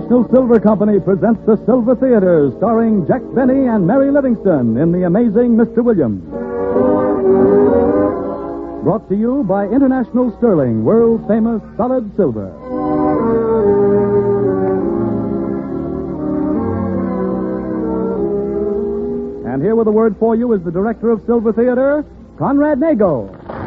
International Silver Company presents the Silver Theater, starring Jack Benny and Mary Livingston in The Amazing Mr. Williams. Brought to you by International Sterling, world-famous solid silver. And here with a word for you is the director of Silver Theater, Conrad Nagel.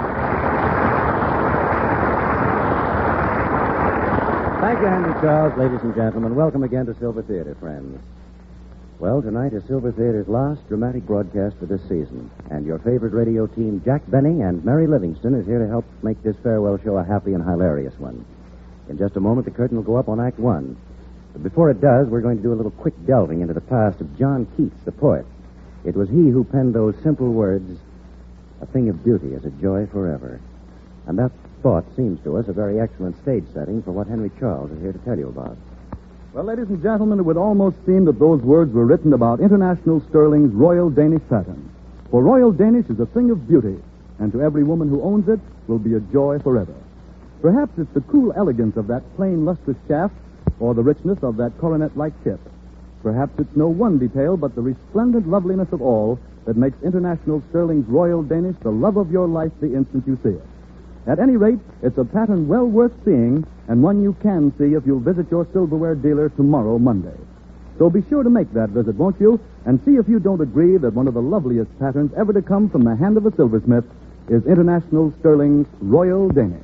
Thank you, Henry Charles. Ladies and gentlemen, welcome again to Silver Theater, friends. Well, tonight is Silver Theater's last dramatic broadcast for this season. And your favorite radio team, Jack Benny and Mary Livingston, is here to help make this farewell show a happy and hilarious one. In just a moment, the curtain will go up on Act One. But before it does, we're going to do a little quick delving into the past of John Keats, the poet. It was he who penned those simple words, "A thing of beauty is a joy forever." And that thought seems to us a very excellent stage setting for what Henry Charles is here to tell you about. Well, ladies and gentlemen, it would almost seem that those words were written about International Sterling's Royal Danish pattern. For Royal Danish is a thing of beauty, and to every woman who owns it will be a joy forever. Perhaps it's the cool elegance of that plain, lustrous shaft, or the richness of that coronet-like tip. Perhaps it's no one detail, but the resplendent loveliness of all that makes International Sterling's Royal Danish the love of your life the instant you see it. At any rate, it's a pattern well worth seeing, and one you can see if you'll visit your silverware dealer tomorrow, Monday. So be sure to make that visit, won't you? And see if you don't agree that one of the loveliest patterns ever to come from the hand of a silversmith is International Sterling's Royal Danish.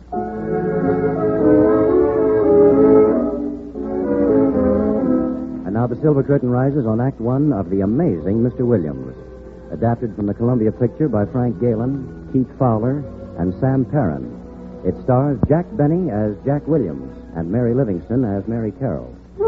And now the silver curtain rises on Act One of The Amazing Mr. Williams, adapted from the Columbia picture by Frank Galen, Keith Fowler, and Sam Perrin. It stars Jack Benny as Jack Williams and Mary Livingston as Mary Carroll.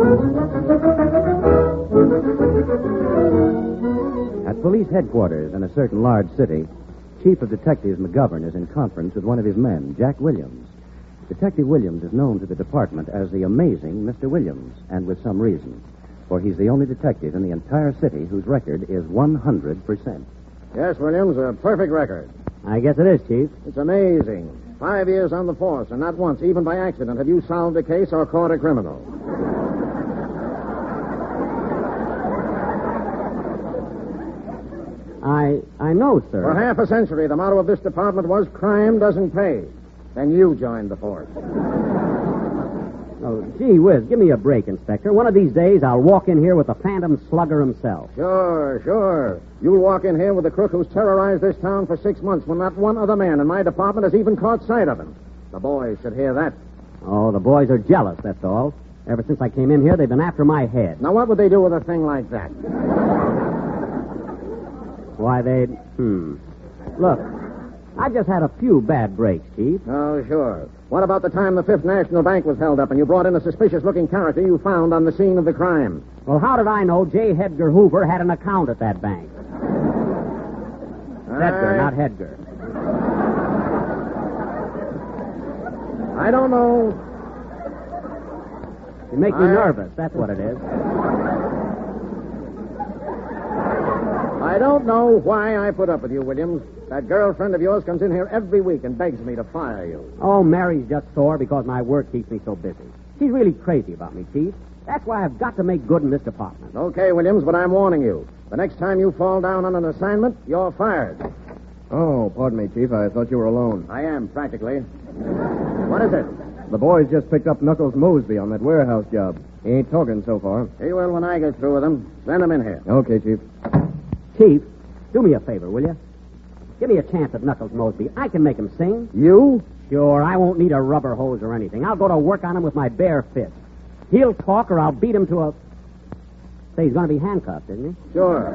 At police headquarters in a certain large city, Chief of Detectives McGovern is in conference with one of his men, Jack Williams. Detective Williams is known to the department as the Amazing Mr. Williams, and with some reason, for he's the only detective in the entire city whose record is 100%. Yes, Williams, a perfect record. I guess it is, Chief. It's amazing. 5 years on the force, and not once, even by accident, have you solved a case or caught a criminal. I know, sir. For half a century, the motto of this department was crime doesn't pay. Then you joined the force. Oh, gee whiz, give me a break, Inspector. One of these days, I'll walk in here with the Phantom Slugger himself. Sure. You'll walk in here with the crook who's terrorized this town for 6 months when not one other man in my department has even caught sight of him. The boys should hear that. Oh, the boys are jealous, that's all. Ever since I came in here, they've been after my head. Now, what would they do with a thing like that? Why, Look, I just had a few bad breaks, Chief. Oh, sure. What about the time the Fifth National Bank was held up and you brought in a suspicious-looking character you found on the scene of the crime? Well, how did I know J. Hedgar Hoover had an account at that bank? Hedgar, not Hedgar. I don't know. You make me nervous, that's what it is. I don't know why I put up with you, Williams. That girlfriend of yours comes in here every week and begs me to fire you. Oh, Mary's just sore because my work keeps me so busy. She's really crazy about me, Chief. That's why I've got to make good in this department. Okay, Williams, but I'm warning you. The next time you fall down on an assignment, you're fired. Oh, pardon me, Chief. I thought you were alone. I am, practically. What is it? The boys just picked up Knuckles Mosby on that warehouse job. He ain't talking so far. He will when I get through with him. Send him in here. Okay, Chief. Chief, do me a favor, will you? Give me a chance at Knuckles Mosby. I can make him sing. You? Sure, I won't need a rubber hose or anything. I'll go to work on him with my bare fist. He'll talk or I'll beat him to a... Say, he's going to be handcuffed, isn't he? Sure.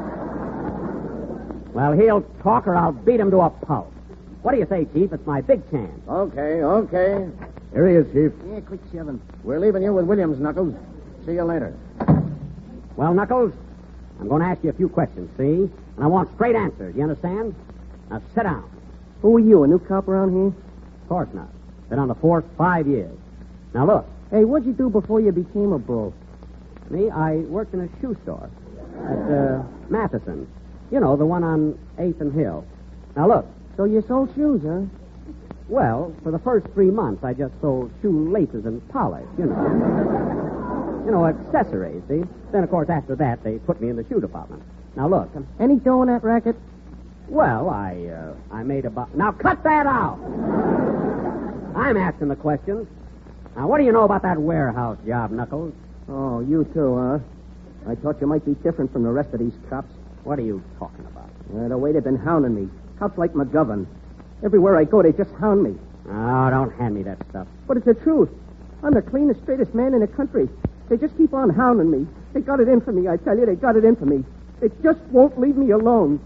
Well, he'll talk or I'll beat him to a pulp. What do you say, Chief? It's my big chance. Okay. Here he is, Chief. Yeah, quick, Sherman. We're leaving you with Williams, Knuckles. See you later. Well, Knuckles, I'm going to ask you a few questions, see? And I want straight answers, you understand? Now, sit down. Who are you, a new cop around here? Of course not. Been on the force 5 years. Now, look. Hey, what'd you do before you became a bull? Me, I worked in a shoe store at Matheson's. You know, the one on 8th and Hill. Now, look. So you sold shoes, huh? Well, for the first 3 months, I just sold shoe laces and polish, you know. accessories, see? Then, of course, after that, they put me in the shoe department. Now, look. Any dough in that racket? Well, I made about... Now, cut that out! I'm asking the questions. Now, what do you know about that warehouse job, Knuckles? Oh, you too, huh? I thought you might be different from the rest of these cops. What are you talking about? The way they've been hounding me. Cops like McGovern. Everywhere I go, they just hound me. Oh, don't hand me that stuff. But it's the truth. I'm the cleanest, straightest man in the country. They just keep on hounding me. They got it in for me, I tell you. They got it in for me. They just won't leave me alone.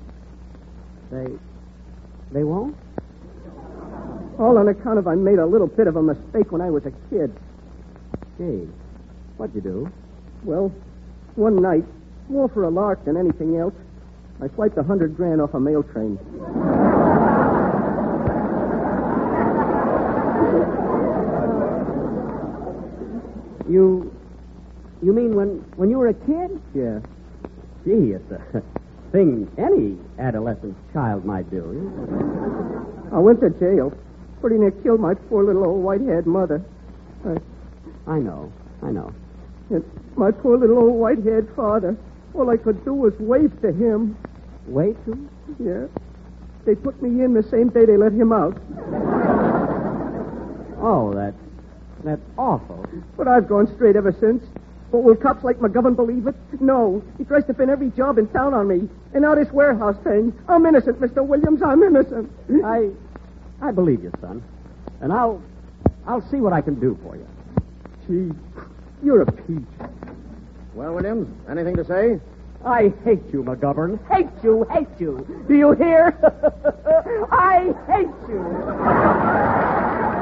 They won't? All on account of I made a little bit of a mistake when I was a kid. Gee, what'd you do? Well, one night, more for a lark than anything else, I swiped $100,000 off a mail train. You mean when you were a kid? Yeah. Gee, it's a thing any adolescent child might do. I went to jail. Pretty near killed my poor little old white-haired mother. I know. And my poor little old white-haired father. All I could do was wave to him. Wait to? Yeah. They put me in the same day they let him out. Oh, that's awful. But I've gone straight ever since. But will cops like McGovern believe it? No. He tries to pin every job in town on me. And now this warehouse thing. I'm innocent, Mr. Williams. I'm innocent. I believe you, son. And I'll see what I can do for you. Gee, you're a peach. Well, Williams, anything to say? I hate you, McGovern. Hate you. Do you hear? I hate you.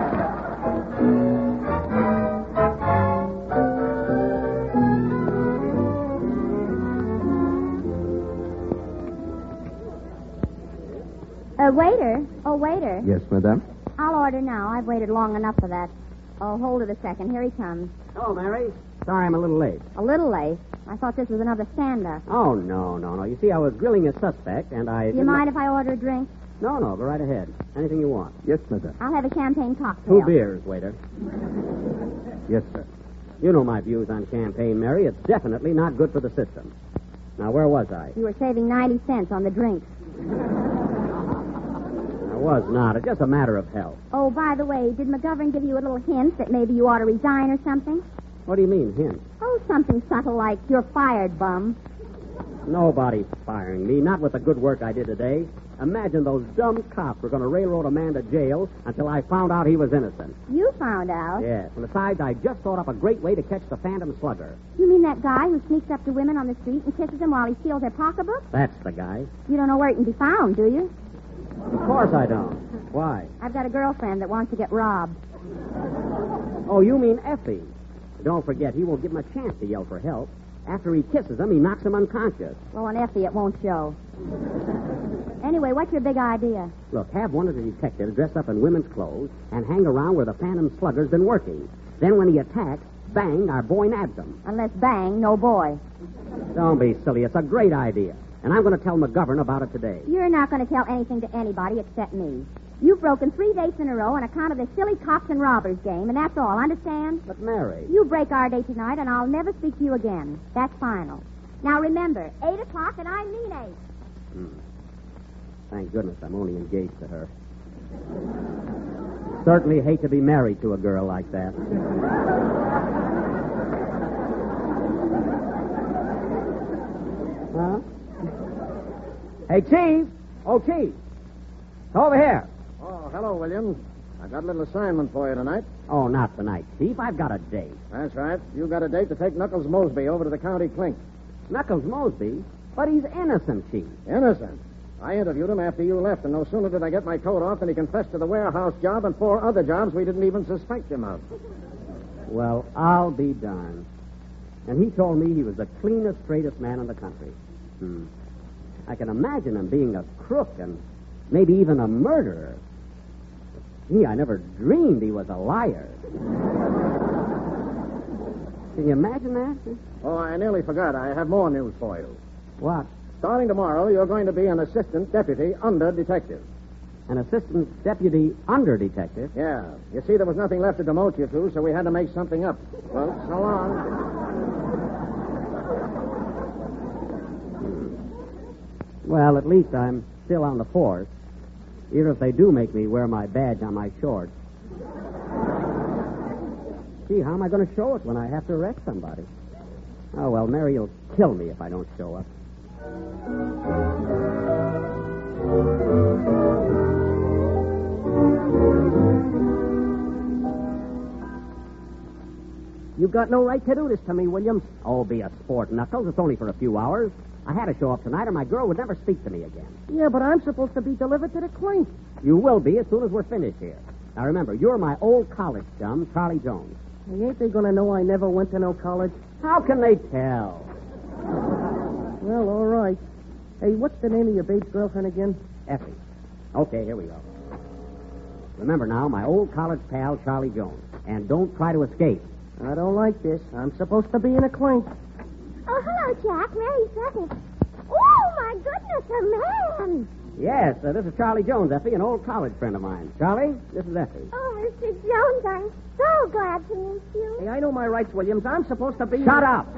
Waiter. Oh, waiter. Yes, madame? I'll order now. I've waited long enough for that. Oh, hold it a second. Here he comes. Hello, Mary. Sorry I'm a little late. A little late. I thought this was another stand-up. Oh, no. You see, I was grilling a suspect, and I... Do you mind if I order a drink? No, go right ahead. Anything you want. Yes, madame. I'll have a champagne cocktail. 2 beers, waiter. Yes, sir. You know my views on champagne, Mary. It's definitely not good for the system. Now, where was I? You were saving 90 cents on the drinks. I was not. It's just a matter of health. Oh, by the way, did McGovern give you a little hint that maybe you ought to resign or something? What do you mean, hint? Oh, something subtle like, you're fired, bum. Nobody's firing me, not with the good work I did today. Imagine those dumb cops were going to railroad a man to jail until I found out he was innocent. You found out? Yes, and besides, I just thought up a great way to catch the Phantom Slugger. You mean that guy who sneaks up to women on the street and kisses them while he steals their pocketbook? That's the guy. You don't know where he can be found, do you? Of course I don't. Why? I've got a girlfriend that wants to get robbed. Oh, you mean Effie. Don't forget, he won't give him a chance to yell for help. After he kisses him, he knocks him unconscious. Well, on Effie, it won't show. Anyway, what's your big idea? Look, have one of the detectives dress up in women's clothes and hang around where the Phantom Slugger's been working. Then when he attacks, bang, our boy nabs him. Unless bang, no boy. Don't be silly. It's a great idea. And I'm going to tell McGovern about it today. You're not going to tell anything to anybody except me. You've broken 3 days in a row on account of this silly cops and robbers game, and that's all, understand? But, Mary... You break our day tonight, and I'll never speak to you again. That's final. Now, remember, 8 o'clock, and I mean 8. Thank goodness I'm only engaged to her. Certainly hate to be married to a girl like that. Huh? Hey, Chief! Oh, Chief! Over here. Oh, hello, Williams. I got a little assignment for you tonight. Oh, not tonight, Chief. I've got a date. That's right. You got a date to take Knuckles Mosby over to the county clink. Knuckles Mosby? But he's innocent, Chief. Innocent? I interviewed him after you left, and no sooner did I get my coat off than he confessed to the warehouse job and 4 other jobs we didn't even suspect him of. Well, I'll be darned. And he told me he was the cleanest, straightest man in the country. I can imagine him being a crook and maybe even a murderer. Gee, I never dreamed he was a liar. Can you imagine that? Oh, I nearly forgot. I have more news for you. What? Starting tomorrow, you're going to be an assistant deputy under detective. An assistant deputy under detective? Yeah. You see, there was nothing left to demote you to, so we had to make something up. Well, so long. Well, at least I'm still on the force. Even if they do make me wear my badge on my shorts. Gee, how am I going to show it when I have to arrest somebody? Oh, well, Mary will kill me if I don't show up. You've got no right to do this to me, Williams. Oh, be a sport, Knuckles. It's only for a few hours. I had to show up tonight or my girl would never speak to me again. Yeah, but I'm supposed to be delivered to the clink. You will be as soon as we're finished here. Now, remember, you're my old college chum, Charlie Jones. Hey, ain't they going to know I never went to no college? How can they tell? Well, all right. Hey, what's the name of your babe's girlfriend again? Effie. Okay, here we go. Remember now, my old college pal, Charlie Jones. And don't try to escape. I don't like this. I'm supposed to be in a clink. Oh, hello, Jack. Mary Sutton. Oh, my goodness, a man. Yes, this is Charlie Jones, Effie, an old college friend of mine. Charlie, this is Effie. Oh, Mr. Jones, I'm so glad to meet you. Hey, I know my rights, Williams. I'm supposed to be... Shut up!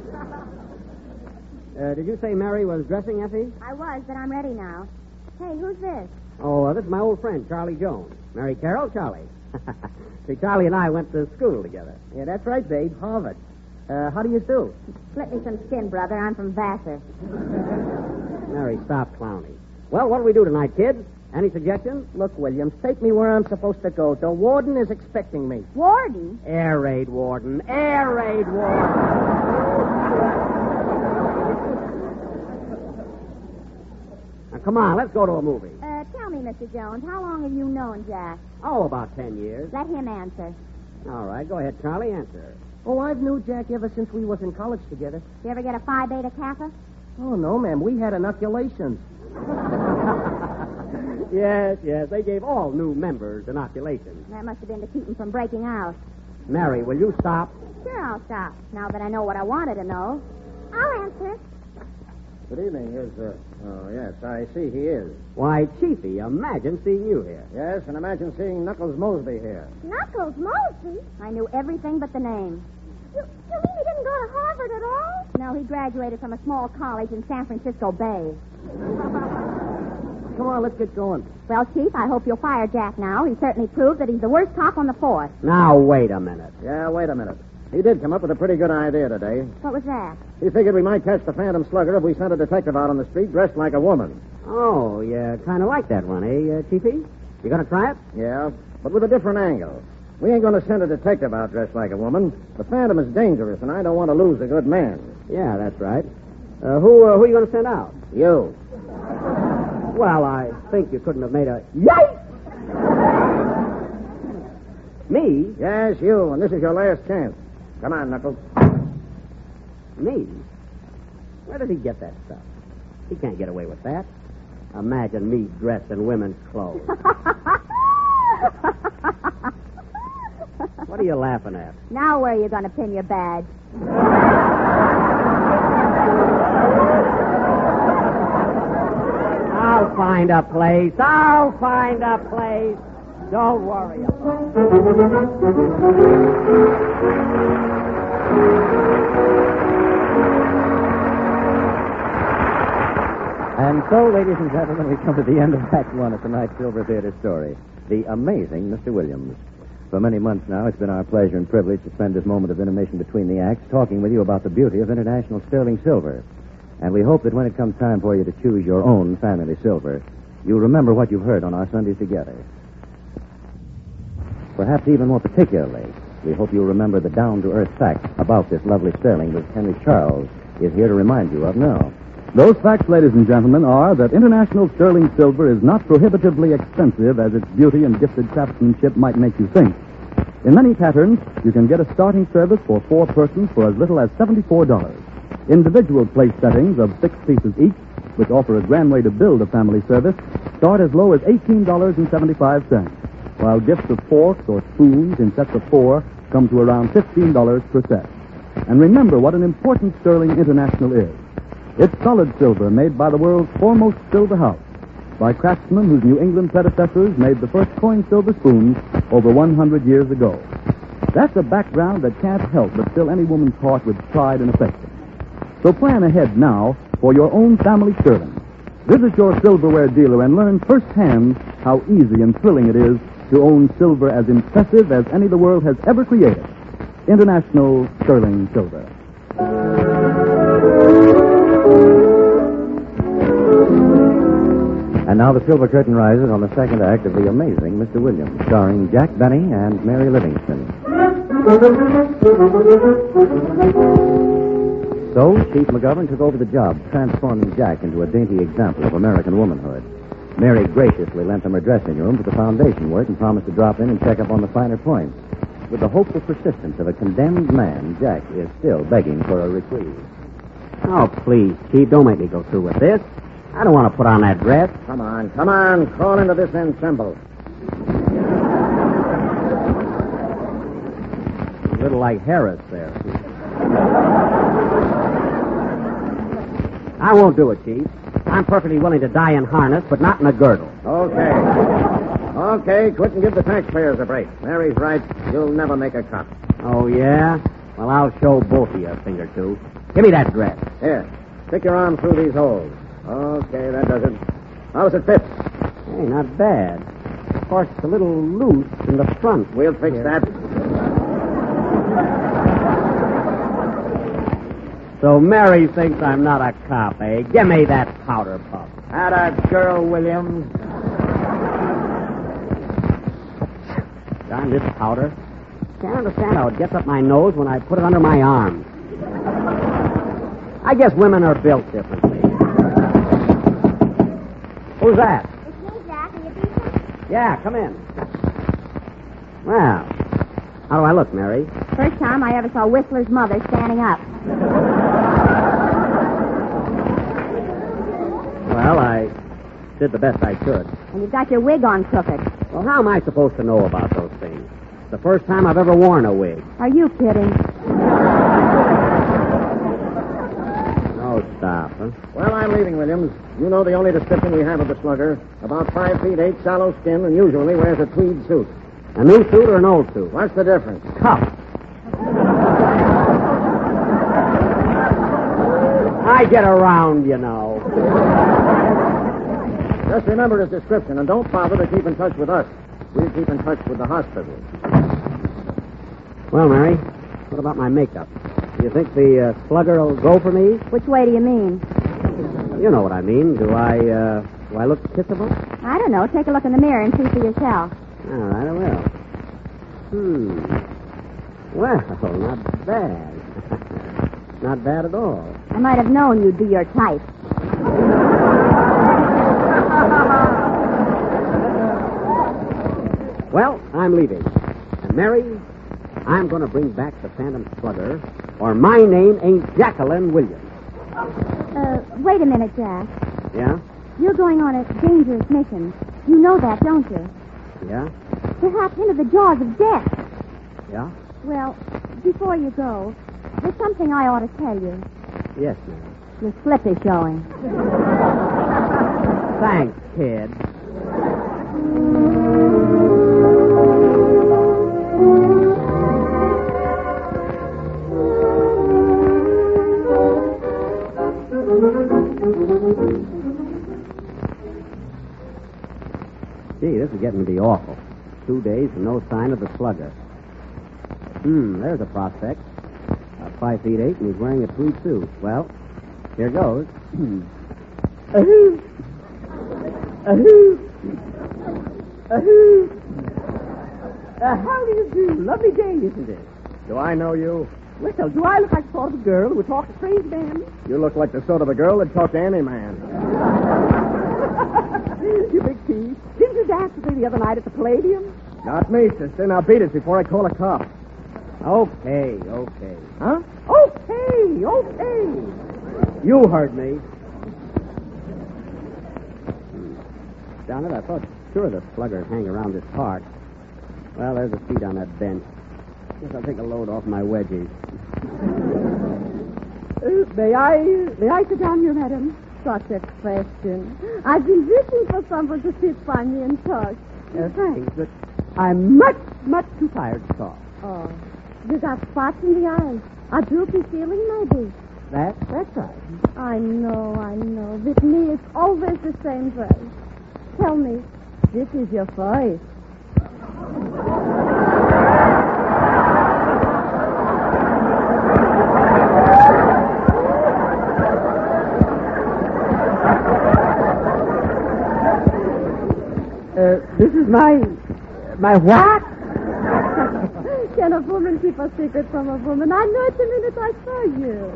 Did you say Mary was dressing, Effie? I was, but I'm ready now. Hey, who's this? Oh, this is my old friend, Charlie Jones. Mary Carroll, Charlie. See, Charlie and I went to school together. Yeah, that's right, babe. Harvard. How do you do? Split me some skin, brother. I'm from Vassar. Mary, stop clowning. Well, what do we do tonight, kids? Any suggestions? Look, Williams, take me where I'm supposed to go. The warden is expecting me. Warden? Air raid warden. Air raid warden. Now, come on, let's go to a movie. Tell me, Mr. Jones, how long have you known Jack? Oh, about 10 years. Let him answer. All right, go ahead, Charlie, answer. Oh, I've knew Jack ever since we was in college together. You ever get a Phi Beta Kappa? Oh, no, ma'am. We had inoculations. Yes, they gave all new members inoculations. That must have been to keep them from breaking out. Mary, will you stop? Sure, I'll stop, now that I know what I wanted to know. I'll answer. Good evening. Oh, yes, I see he is. Why, Chiefy, imagine seeing you here. Yes, and imagine seeing Knuckles Mosby here. Knuckles Mosby? I knew everything but the name. You mean he didn't go to Harvard at all? No, he graduated from a small college in San Francisco Bay. Come on, let's get going. Well, Chief, I hope you'll fire Jack now. He certainly proved that he's the worst cop on the force. Now, wait a minute. Yeah, wait a minute. He did come up with a pretty good idea today. What was that? He figured we might catch the Phantom Slugger if we sent a detective out on the street dressed like a woman. Oh, you kind of like that one, eh, Chiefy? You going to try it? Yeah, but with a different angle. We ain't going to send a detective out dressed like a woman. The Phantom is dangerous, and I don't want to lose a good man. Yeah, that's right. Who are you going to send out? You. Well, I think you couldn't have made a... Yikes! Me? Yes, you, and this is your last chance. Come on, Knuckles. Me? Where did he get that stuff? He can't get away with that. Imagine me dressed in women's clothes. What are you laughing at? Now where are you going to pin your badge? I'll find a place. Don't worry about And so, ladies and gentlemen, we come to the end of Act One of tonight's Silver Theater story, The Amazing Mr. Williams. For many months now, it's been our pleasure and privilege to spend this moment of intermission between the acts talking with you about the beauty of international sterling silver. And we hope that when it comes time for you to choose your own family silver, you'll remember what you've heard on our Sundays together. Perhaps even more particularly, we hope you'll remember the down-to-earth facts about this lovely sterling that Henry Charles is here to remind you of now. Those facts, ladies and gentlemen, are that international sterling silver is not prohibitively expensive as its beauty and gifted craftsmanship might make you think. In many patterns, you can get a starting service for 4 persons for as little as $74. Individual place settings of 6 pieces each, which offer a grand way to build a family service, start as low as $18.75, while gifts of forks or spoons in sets of 4 come to around $15 per set. And remember what an important sterling international is. It's solid silver made by the world's foremost silver house, by craftsmen whose New England predecessors made the first coin silver spoons over 100 years ago. That's a background that can't help but fill any woman's heart with pride and affection. So plan ahead now for your own family sterling. Visit your silverware dealer and learn firsthand how easy and thrilling it is to own silver as impressive as any the world has ever created. International Sterling Silver. And now the silver curtain rises on the second act of The Amazing Mr. Williams, starring Jack Benny and Mary Livingston. So, Chief McGovern took over the job, transforming Jack into a dainty example of American womanhood. Mary graciously lent him her dressing room for the foundation work and promised to drop in and check up on the finer points. With the hopeful persistence of a condemned man, Jack is still begging for a reprieve. Oh, please, Chief, don't make me go through with this. I don't want to put on that dress. Come on. Crawl into this ensemble. A little like Harris there. I won't do it, Chief. I'm perfectly willing to die in harness, but not in a girdle. Okay, quit and give the taxpayers a break. Mary's right. You'll never make a cop. Oh, yeah? Well, I'll show both of you a thing or two. Give me that dress. Here, stick your arm through these holes. Okay, that does it. How does it fit? Hey, not bad. Of course, it's a little loose in the front. We'll fix that. So Mary thinks I'm not a cop, eh? Give me that powder puff. Atta girl, Williams. Darn this powder. Can't understand how it gets up my nose when I put it under my arm. I guess women are built differently. Who's that? It's me, Jack. Are you decent? Yeah, come in. Well, how do I look, Mary? First time I ever saw Whistler's mother standing up. Well, I did the best I could. And you've got your wig on crooked. Well, how am I supposed to know about those things? It's the first time I've ever worn a wig. Are you kidding? Oh, stop, huh? Well, I'm leaving, Williams. You know the only description we have of the slugger. About 5 feet 8, sallow skin, and usually wears a tweed suit. A new suit or an old suit? What's the difference? Cuff. I get around, you know. Just remember his description, and don't bother to keep in touch with us. We'll keep in touch with the hospital. Well, Mary, what about my makeup? Do you think the slugger will go for me? Which way do you mean? You know what I mean. Do I look kissable? I don't know. Take a look in the mirror and see for yourself. All right, I will. Well, not bad. Not bad at all. I might have known you'd be your type. Well, I'm leaving. And Mary, I'm going to bring back the Phantom Slugger, or my name ain't Jacqueline Williams. Wait a minute, Jack. Yeah? You're going on a dangerous mission. You know that, don't you? Yeah? Perhaps into the jaws of death. Yeah? Well, before you go, there's something I ought to tell you. Yes, Mary. Your slip is showing. Thanks, kid. Gee, this is getting to be awful. 2 days and no sign of the slugger. There's a prospect. 5 feet 8, and he's wearing a tweed suit. Well, here goes. Ahoo! Ahoo! Ahoo! How do you do? Lovely day, isn't it? Do I know you? Well, do I look like the sort of a girl who would talk to strange men? You look like the sort of a girl that'd talk to any man. You big thief. Didn't you dance with me the other night at the Palladium? Not me, sister. Now beat it before I call a cop. Okay. Huh? Okay. You heard me. Down it, I thought sure the slugger'd hang around this park. Well, there's a seat on that bench. Guess I'll take a load off my wedgies. May I sit down here, madam? Such a question. I've been wishing for someone to sit by me and talk. Thanks, but I'm much too tired to talk. Oh, you got spots in the eyes. A droopy feeling, maybe. That's right. I know. With me, it's always the same dress. Tell me, this is your voice. This is my what? Can a woman keep a secret from a woman? I knew it the minute I saw you.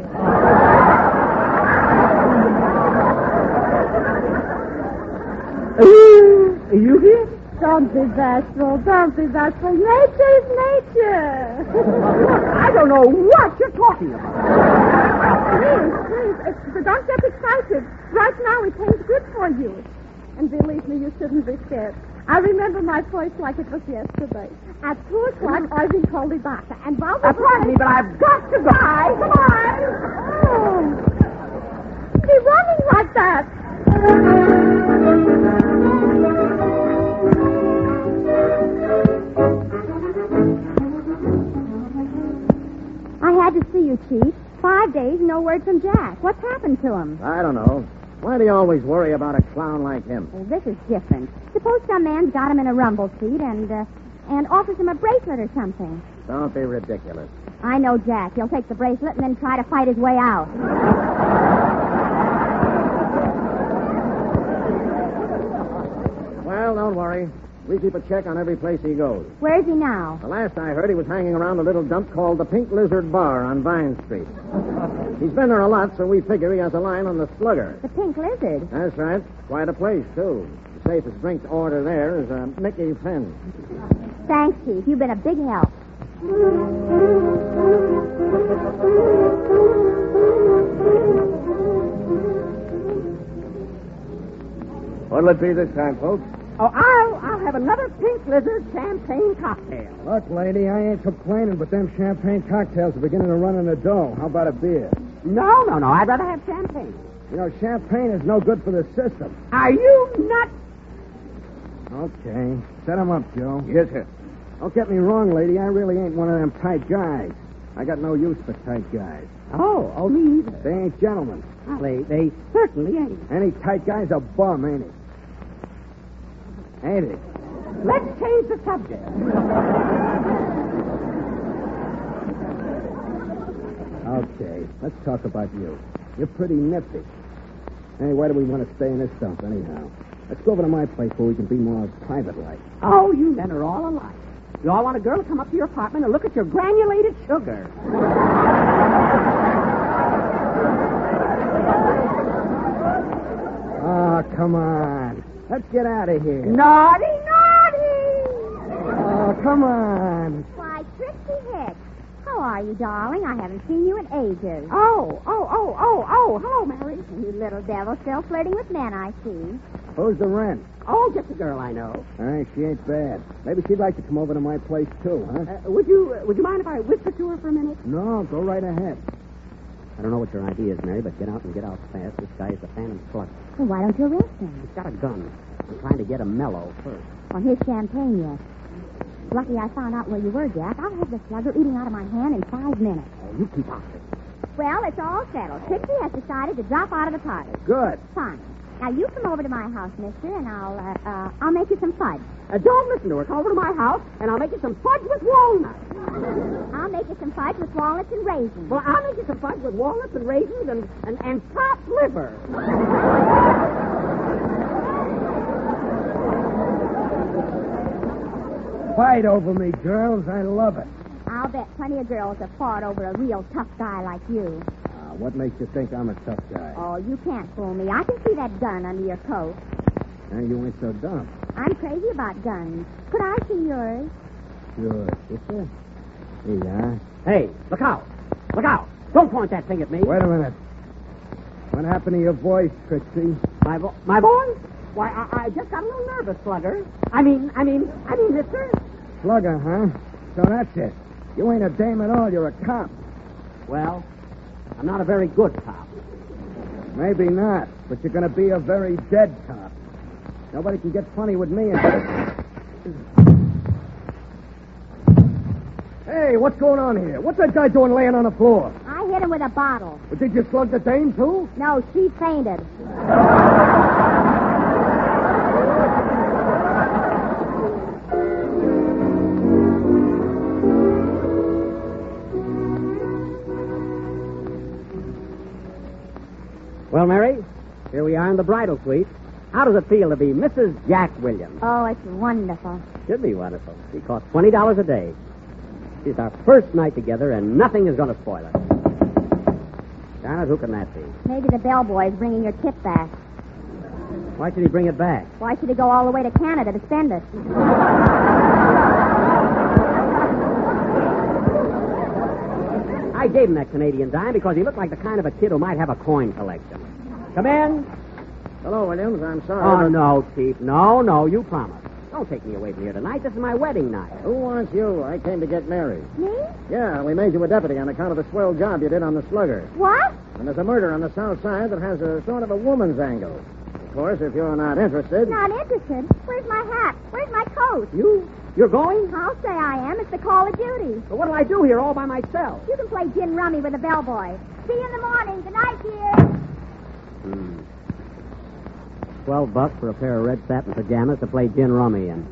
Are you here? Don't be bashful. Nature is nature. I don't know what you're talking about. Please. Don't get excited. Right now, it tastes good for you. And believe me, you shouldn't be scared. I remember my voice like it was yesterday. At 2 o'clock, Irving called the doctor. And while we Pardon me, but I've got to go. Come on. Oh. Be running like that. I had to see you, Chief. 5 days, no word from Jack. What's happened to him? I don't know. Why do you always worry about a clown like him? Well, this is different. Suppose some man's got him in a rumble seat and offers him a bracelet or something. Don't be ridiculous. I know Jack. He'll take the bracelet and then try to fight his way out. Well, don't worry. We keep a check on every place he goes. Where is he now? The last I heard, he was hanging around a little dump called the Pink Lizard Bar on Vine Street. He's been there a lot, so we figure he has a line on the Slugger. The Pink Lizard. That's right. Quite a place, too. The safest drink to order there is a Mickey Finn. Thanks, Chief. You've been a big help. What'll it be this time, folks? Oh, I'll have another Pink Lizard champagne cocktail. Look, lady, I ain't complaining, but them champagne cocktails are beginning to run in the dough. How about a beer? No. I'd rather have champagne. You know, champagne is no good for the system. Are you nuts? Okay. Set 'em up, Joe. Yes, sir. Don't get me wrong, lady. I really ain't one of them tight guys. I got no use for tight guys. Oh, me either. They ain't gentlemen. Well, they certainly ain't. Any tight guy's a bum, ain't he? Ain't he? Let's change the subject. Okay, let's talk about you. You're pretty nifty. Hey, why do we want to stay in this dump anyhow? Let's go over to my place where we can be more private-like. Oh, you men are all alike. You all want a girl to come up to your apartment and look at your granulated sugar. Oh, come on. Let's get out of here. Naughty! Oh, come on. Why, Trixie Hicks. How are you, darling? I haven't seen you in ages. Oh, hello, Mary. You little devil, still flirting with men, I see. Who's the rent? Oh, just a girl I know. All right, she ain't bad. Maybe she'd like to come over to my place, too, huh? Would you mind if I whisper to her for a minute? No, go right ahead. I don't know what your idea is, Mary, but get out and get out fast. This guy is a phantom slug. Well, why don't you arrest him? He's got a gun. I'm trying to get him mellow first. On his champagne yet. Lucky I found out where you were, Jack. I'll have the slugger eating out of my hand in 5 minutes. Oh, you keep out of it. Well, it's all settled. Trixie has decided to drop out of the party. Good. Fine. Now, you come over to my house, mister, and I'll make you some fudge. Don't listen to her. Come over to my house, and I'll make you some fudge with walnuts. I'll make you some fudge with walnuts and raisins. Well, I'll make you some fudge with walnuts and raisins and chopped liver. Fight over me, girls. I love it. I'll bet plenty of girls have fought over a real tough guy like you. What makes you think I'm a tough guy? Oh, you can't fool me. I can see that gun under your coat. You ain't so dumb. I'm crazy about guns. Could I see yours? Sure, sister. Here you are. Hey, look out. Look out. Don't point that thing at me. Wait a minute. What happened to your voice, Trixie? My voice? Why, I just got a little nervous, Slugger. I mean, mister. Slugger, huh? So that's it. You ain't a dame at all. You're a cop. Well, I'm not a very good cop. Maybe not, but you're going to be a very dead cop. Nobody can get funny with me. Hey, what's going on here? What's that guy doing laying on the floor? I hit him with a bottle. But did you slug the dame, too? No, she fainted. Well, Mary, here we are in the bridal suite. How does it feel to be Mrs. Jack Williams? Oh, it's wonderful. Should be wonderful. She costs $20 a day. It's our first night together, and nothing is going to spoil it. Janet, who can that be? Maybe the bellboy is bringing your tip back. Why should he bring it back? Why should he go all the way to Canada to spend it? I gave him that Canadian dime because he looked like the kind of a kid who might have a coin collection. Come in. Hello, Williams. I'm sorry. Oh, but- no, Chief. No, you promised. Don't take me away from here tonight. This is my wedding night. Who wants you? I came to get married. Me? Yeah, we made you a deputy on account of the swell job you did on the Slugger. What? And there's a murder on the south side that has a sort of a woman's angle. Of course, if you're not interested... Not interested. Where's my hat? Where's my coat? You're going? I'll say I am. It's the call of duty. But what'll I do here all by myself? You can play gin rummy with the bellboy. See you in the morning. Good night, dear. $12 for a pair of red satin pajamas to play gin rummy in.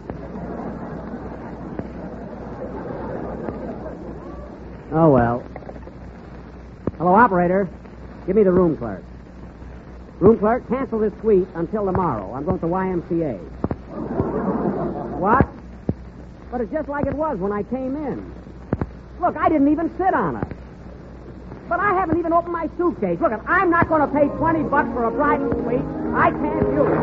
Oh, well. Hello, operator. Give me the room clerk. Room clerk, cancel this suite until tomorrow. I'm going to YMCA. What? But it's just like it was when I came in. Look, I didn't even sit on it. But I haven't even opened my suitcase. Look, I'm not going to pay $20 for a bridal suite. I can't do it.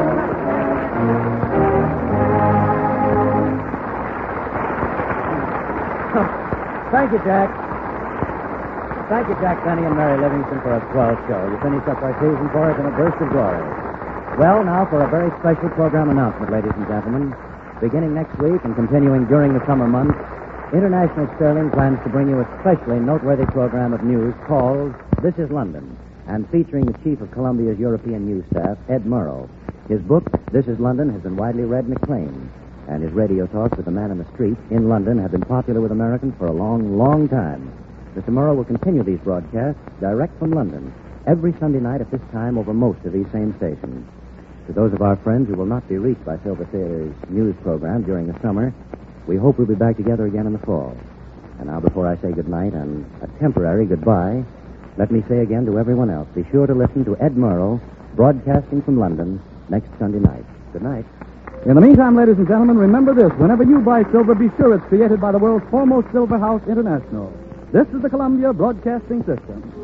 Thank you, Jack. Thank you, Jack Benny and Mary Livingston, for a swell show. You finished up our season for us in a burst of glory. Well, now for a very special program announcement, ladies and gentlemen. Beginning next week and continuing during the summer months, International Sterling plans to bring you a especially noteworthy program of news called This is London, and featuring the chief of Columbia's European news staff, Ed Murrow. His book, This is London, has been widely read and acclaimed, and his radio talks with the man in the street in London have been popular with Americans for a long, long time. Mr. Murrow will continue these broadcasts direct from London every Sunday night at this time over most of these same stations. To those of our friends who will not be reached by Silver Theater's news program during the summer, we hope we'll be back together again in the fall. And now, before I say goodnight and a temporary goodbye, let me say again to everyone else, be sure to listen to Ed Murrow, broadcasting from London next Sunday night. Good night. In the meantime, ladies and gentlemen, remember this. Whenever you buy silver, be sure it's created by the world's foremost silver house, International. This is the Columbia Broadcasting System.